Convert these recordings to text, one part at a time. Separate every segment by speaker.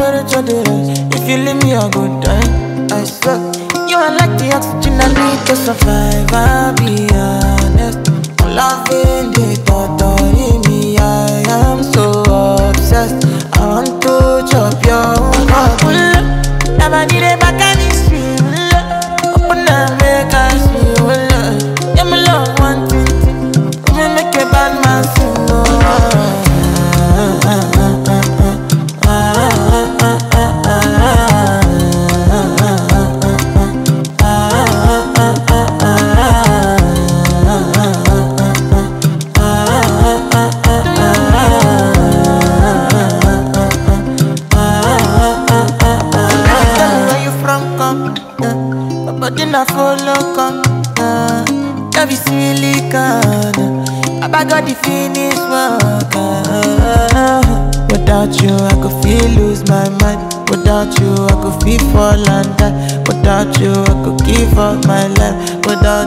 Speaker 1: temperature dey rise. If you leave me, I go die. I swear. You are like the oxygen I need to survive. I'll be honest. Loving the thought of me, I am so obsessed. I want to chop your heart. Never need a back and it's real. Open and make us feel. Yeah, my love one thing. Me make a bad man sing. But then I follow come, love is silicone. I got the finish work. Without you, I could feel lose my mind. Without you, I could feel fall and die. Without you, I could give up my life. Without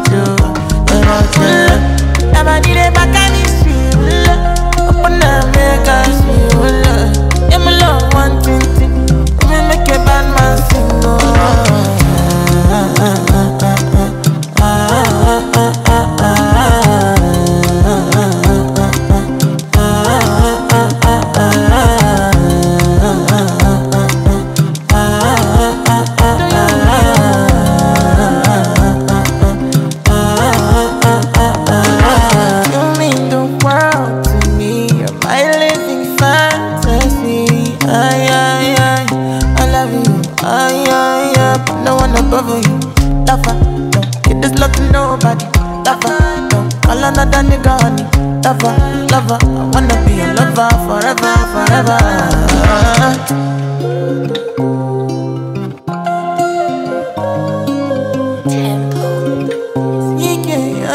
Speaker 1: you, never need a back and it's real. Open and make us feel. Yeah, my love one thing. Me make a bad man sing. Above you, lover, don't get this love to nobody. Lover, don't call another nigga honey. Lover, I wanna be your lover forever, forever.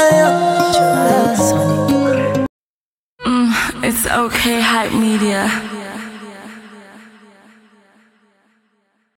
Speaker 2: It's okay, Hype Media.